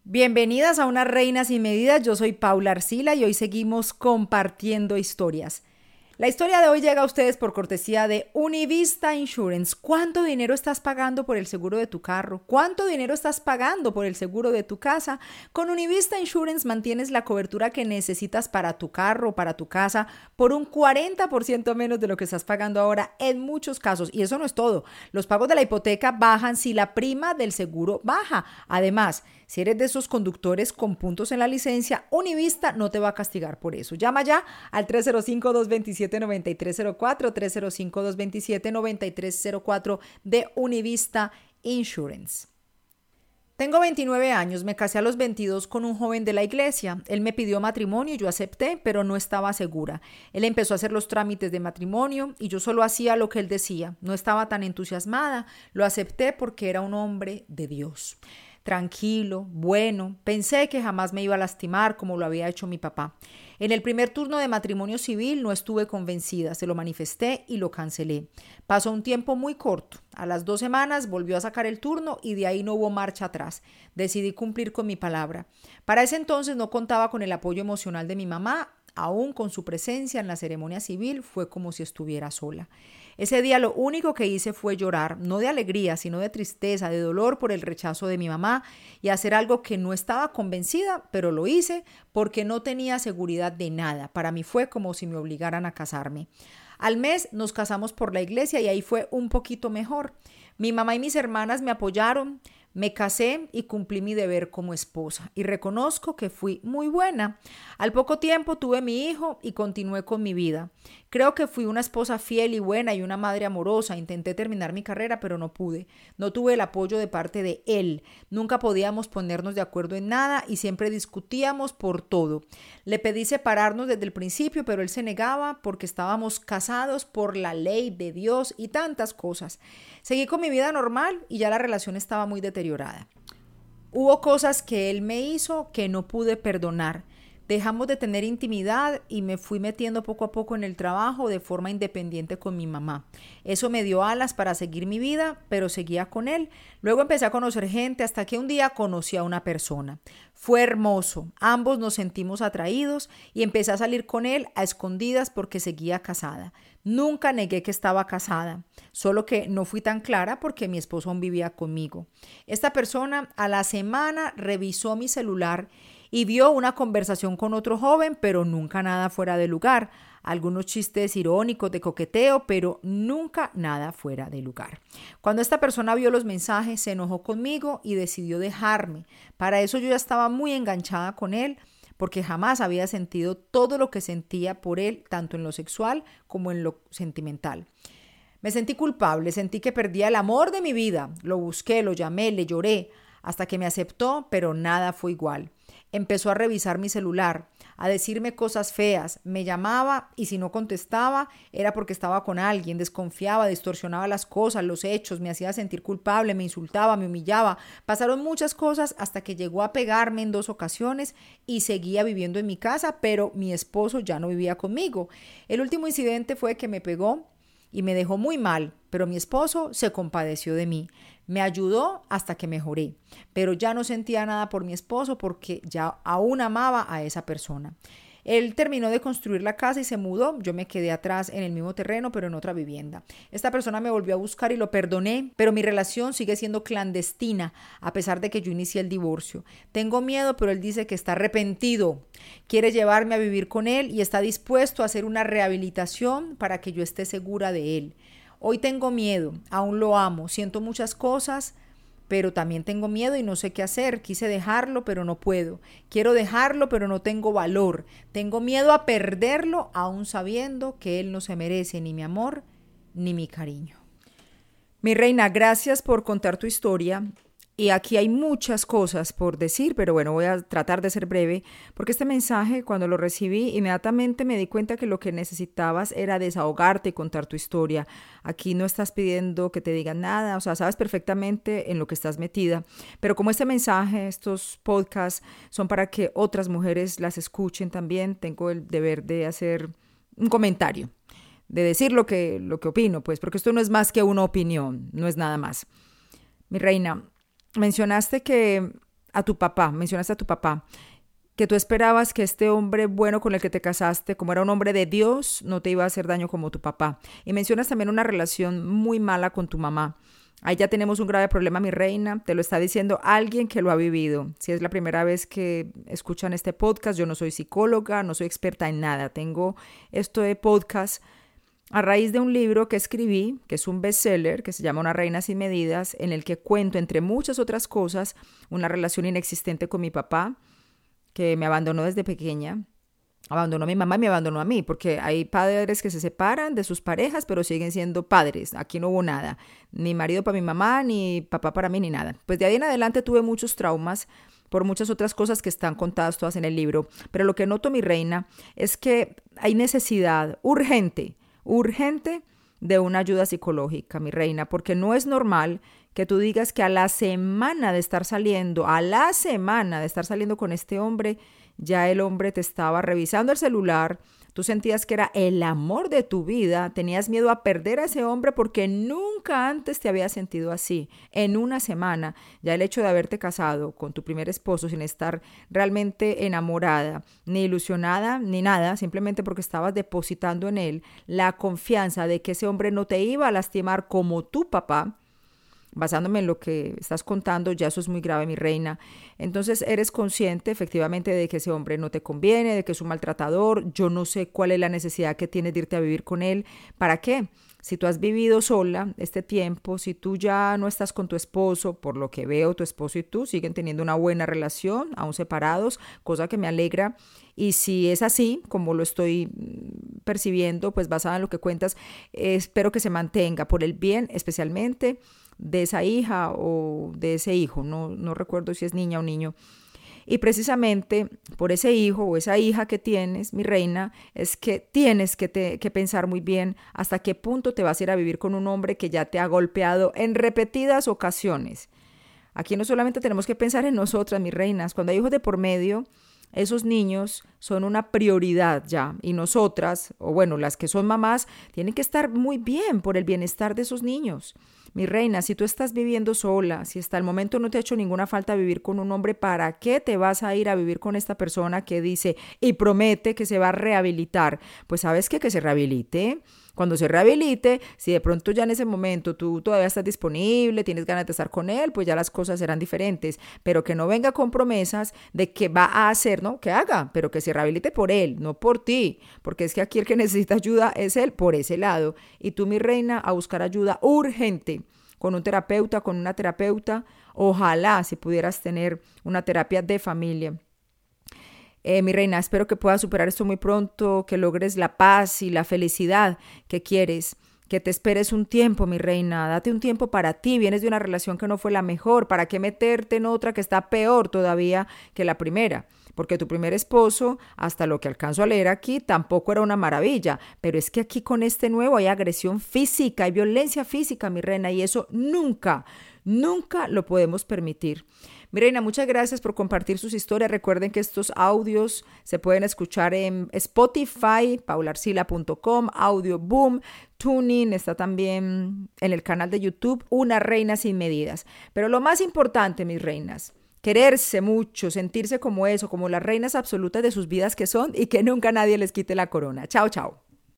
Bienvenidas a Unas Reinas sin Medidas, yo soy Paula Arcila y hoy seguimos compartiendo historias. La historia de hoy llega a ustedes por cortesía de Univista Insurance. ¿Cuánto dinero estás pagando por el seguro de tu carro? ¿Cuánto dinero estás pagando por el seguro de tu casa? Con Univista Insurance mantienes la cobertura que necesitas para tu carro o para tu casa por un 40% menos de lo que estás pagando ahora en muchos casos. Y eso no es todo. Los pagos de la hipoteca bajan si la prima del seguro baja. Además, si eres de esos conductores con puntos en la licencia, Univista no te va a castigar por eso. Llama ya al 305-227-9304, 305-227-9304 de Univista Insurance. Tengo 29 años, me casé a los 22 con un joven de la iglesia. Él me pidió matrimonio y yo acepté, pero no estaba segura. Él empezó a hacer los trámites de matrimonio y yo solo hacía lo que él decía. No estaba tan entusiasmada, lo acepté porque era un hombre de Dios. Tranquilo, bueno, pensé que jamás me iba a lastimar como lo había hecho mi papá. En el primer turno de matrimonio civil no estuve convencida, se lo manifesté y lo cancelé. Pasó un tiempo muy corto. A las 2 semanas volvió a sacar el turno y de ahí no hubo marcha atrás. Decidí cumplir con mi palabra. Para ese entonces no contaba con el apoyo emocional de mi mamá. Aún con su presencia en la ceremonia civil fue como si estuviera sola. Ese día lo único que hice fue llorar, no de alegría, sino de tristeza, de dolor por el rechazo de mi mamá y hacer algo que no estaba convencida, pero lo hice porque no tenía seguridad de nada. Para mí fue como si me obligaran a casarme. Al mes nos casamos por la iglesia y ahí fue un poquito mejor. Mi mamá y mis hermanas me apoyaron. Me casé y cumplí mi deber como esposa y reconozco que fui muy buena. Al poco tiempo tuve mi hijo y continué con mi vida. Creo que fui una esposa fiel y buena y una madre amorosa. Intenté terminar mi carrera, pero no pude. No tuve el apoyo de parte de él. Nunca podíamos ponernos de acuerdo en nada y siempre discutíamos por todo. Le pedí separarnos desde el principio, pero él se negaba porque estábamos casados por la ley de Dios y tantas cosas. Seguí con mi vida normal y ya la relación estaba muy deteriorada. Hubo cosas que él me hizo que no pude perdonar. Dejamos de tener intimidad y me fui metiendo poco a poco en el trabajo de forma independiente con mi mamá. Eso me dio alas para seguir mi vida, pero seguía con él. Luego empecé a conocer gente hasta que un día conocí a una persona. Fue hermoso, ambos nos sentimos atraídos y empecé a salir con él a escondidas porque seguía casada. Nunca negué que estaba casada, solo que no fui tan clara porque mi esposo aún vivía conmigo. Esta persona a la semana revisó mi celular y vio una conversación con otro joven, pero nunca nada fuera de lugar. Algunos chistes irónicos de coqueteo, pero nunca nada fuera de lugar. Cuando esta persona vio los mensajes, se enojó conmigo y decidió dejarme. Para eso yo ya estaba muy enganchada con él, porque jamás había sentido todo lo que sentía por él, tanto en lo sexual como en lo sentimental. Me sentí culpable, sentí que perdía el amor de mi vida. Lo busqué, lo llamé, le lloré, hasta que me aceptó, pero nada fue igual. Empezó a revisar mi celular, a decirme cosas feas, me llamaba y si no contestaba era porque estaba con alguien, desconfiaba, distorsionaba las cosas, los hechos, me hacía sentir culpable, me insultaba, me humillaba. Pasaron muchas cosas hasta que llegó a pegarme en 2 ocasiones y seguía viviendo en mi casa, pero mi esposo ya no vivía conmigo. El último incidente fue que me pegó y me dejó muy mal, pero mi esposo se compadeció de mí. Me ayudó hasta que mejoré, pero ya no sentía nada por mi esposo porque ya aún amaba a esa persona. Él terminó de construir la casa y se mudó. Yo me quedé atrás en el mismo terreno, pero en otra vivienda. Esta persona me volvió a buscar y lo perdoné, pero mi relación sigue siendo clandestina, a pesar de que yo inicié el divorcio. Tengo miedo, pero él dice que está arrepentido. Quiere llevarme a vivir con él y está dispuesto a hacer una rehabilitación para que yo esté segura de él. Hoy tengo miedo, aún lo amo, siento muchas cosas, pero también tengo miedo y no sé qué hacer. Quise dejarlo, pero no puedo. Quiero dejarlo, pero no tengo valor. Tengo miedo a perderlo, aún sabiendo que él no se merece ni mi amor ni mi cariño. Mi reina, gracias por contar tu historia. Y aquí hay muchas cosas por decir, pero bueno, voy a tratar de ser breve, porque este mensaje, cuando lo recibí, inmediatamente me di cuenta que lo que necesitabas era desahogarte y contar tu historia. Aquí no estás pidiendo que te digan nada, o sea, sabes perfectamente en lo que estás metida, pero como este mensaje, estos podcasts son para que otras mujeres las escuchen también, tengo el deber de hacer un comentario, de decir lo que opino, pues, porque esto no es más que una opinión, no es nada más. Mi reina, mencionaste que a tu papá, mencionaste a tu papá, que tú esperabas que este hombre bueno con el que te casaste, como era un hombre de Dios, no te iba a hacer daño como tu papá. Y mencionas también una relación muy mala con tu mamá. Ahí ya tenemos un grave problema, mi reina. Te lo está diciendo alguien que lo ha vivido. Si es la primera vez que escuchan este podcast, yo no soy psicóloga, no soy experta en nada. Tengo esto de podcast a raíz de un libro que escribí, que es un bestseller, que se llama Una reina sin medidas, en el que cuento, entre muchas otras cosas, una relación inexistente con mi papá, que me abandonó desde pequeña. Abandonó a mi mamá y me abandonó a mí, porque hay padres que se separan de sus parejas, pero siguen siendo padres. Aquí no hubo nada, ni marido para mi mamá, ni papá para mí, ni nada. Pues de ahí en adelante tuve muchos traumas por muchas otras cosas que están contadas todas en el libro. Pero lo que noto, mi reina, es que hay necesidad urgente de una ayuda psicológica, mi reina, porque no es normal que tú digas que a la semana de estar saliendo con este hombre, ya el hombre te estaba revisando el celular, tú sentías que era el amor de tu vida, tenías miedo a perder a ese hombre porque nunca antes te había sentido así. En una semana, ya el hecho de haberte casado con tu primer esposo sin estar realmente enamorada, ni ilusionada, ni nada, simplemente porque estabas depositando en él la confianza de que ese hombre no te iba a lastimar como tu papá. Basándome en lo que estás contando, ya eso es muy grave, mi reina. Entonces eres consciente efectivamente de que ese hombre no te conviene, de que es un maltratador. Yo no sé cuál es la necesidad que tienes de irte a vivir con él. ¿Para qué? Si tú has vivido sola este tiempo, si tú ya no estás con tu esposo, por lo que veo, tu esposo y tú siguen teniendo una buena relación, aún separados, cosa que me alegra. Y si es así, como lo estoy percibiendo, pues basada en lo que cuentas, espero que se mantenga por el bien, especialmente de esa hija o de ese hijo, no recuerdo si es niña o niño. Y precisamente por ese hijo o esa hija que tienes, mi reina, es que tienes que pensar muy bien hasta qué punto te vas a ir a vivir con un hombre que ya te ha golpeado en repetidas ocasiones. Aquí no solamente tenemos que pensar en nosotras, mis reinas, cuando hay hijos de por medio, esos niños son una prioridad ya y nosotras, o bueno, las que son mamás, tienen que estar muy bien por el bienestar de esos niños. Mi reina, si tú estás viviendo sola, si hasta el momento no te ha hecho ninguna falta vivir con un hombre, ¿para qué te vas a ir a vivir con esta persona que dice y promete que se va a rehabilitar? Pues ¿sabes qué? Que se rehabilite. Cuando se rehabilite, si de pronto ya en ese momento tú todavía estás disponible, tienes ganas de estar con él, pues ya las cosas serán diferentes. Pero que no venga con promesas de que va a hacer, ¿no? Que haga, pero que se rehabilite por él, no por ti. Porque es que aquí el que necesita ayuda es él, por ese lado. Y tú, mi reina, a buscar ayuda urgente con un terapeuta, con una terapeuta. Ojalá si pudieras tener una terapia de familia. Mi reina, espero que puedas superar esto muy pronto, que logres la paz y la felicidad que quieres, que te esperes un tiempo, mi reina, date un tiempo para ti, vienes de una relación que no fue la mejor, ¿para qué meterte en otra que está peor todavía que la primera? Porque tu primer esposo, hasta lo que alcanzo a leer aquí, tampoco era una maravilla, pero es que aquí con este nuevo hay agresión física, hay violencia física, mi reina, y eso nunca lo podemos permitir. Mi reina, muchas gracias por compartir sus historias. Recuerden que estos audios se pueden escuchar en Spotify, paularcila.com, Audioboom, TuneIn, está también en el canal de YouTube, Una Reina Sin Medidas. Pero lo más importante, mis reinas, quererse mucho, sentirse como eso, como las reinas absolutas de sus vidas que son y que nunca nadie les quite la corona. Chao, chao.